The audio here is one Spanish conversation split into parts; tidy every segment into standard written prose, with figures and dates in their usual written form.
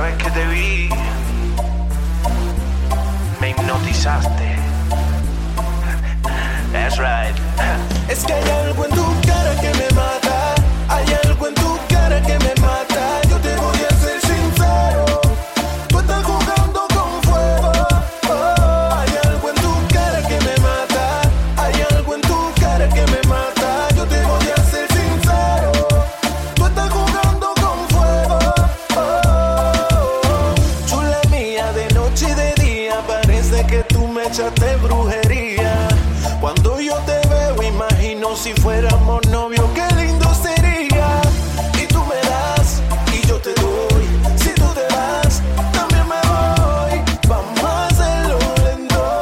vez que te vi, me hipnotizaste. That's right. Es que hay algo en tu cara que me mata. Hay algo en tu cara que me mata. Yo te voy a ser sincero. Tú estás jugando con fuego. Oh, hay algo en tu cara que me mata. Hay algo en tu cara que me mata. Yo te voy a ser sincero. Tú estás jugando con fuego. Oh, chula mía, de noche y de día parece que tú me echaste brujería. Cuando yo te veo imagino si fuéramos novios, qué lindo sería. Y tú me das y yo te doy. Si tú te vas, también me voy. Vamos a hacerlo lento.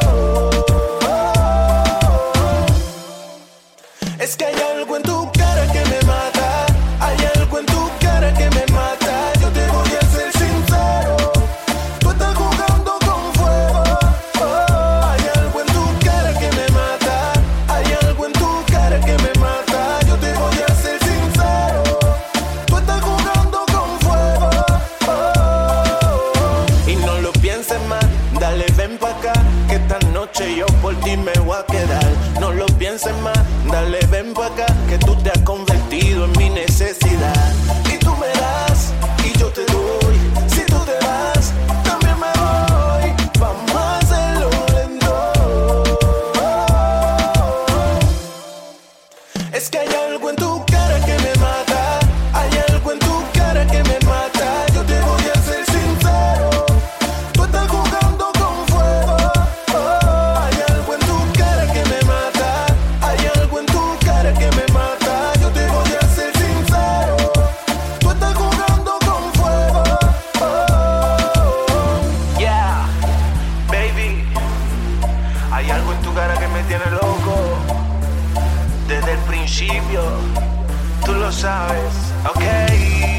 Es que hay algo en tu cara que me mata. Hay algo en tu cara que me mata. Yo te voy a ser sincero. Tú estás jugando con fuego. Oh, hay algo en tu cara que me mata. Hay algo en tu cara que me mata. Yo te voy a ser sincero. Tú estás jugando con fuego. Oh, y no lo pienses más. Dale, ven pa' acá, que esta noche yo por ti me voy a quedar. No lo pienses más. Dale, ven pa' acá, que tú te has convertido en mi necesidad. Y tú me das y yo te doy. Si tú te vas, también me voy. Vamos a hacerlo lento. Es que hay algo en tu cara que me mata. Hay algo en tu cara que me mata. Yo te voy a ser sincero. Tú estás jugando con fuego. Oh, hay algo en tu cara que me mata. Hay algo en tu cara que me mata. Yo te voy a ser sincero. Tú estás jugando con fuego. Oh, Yeah, baby. Hay algo en tu cara que me tiene loco. Desde el principio, tú lo sabes, ok.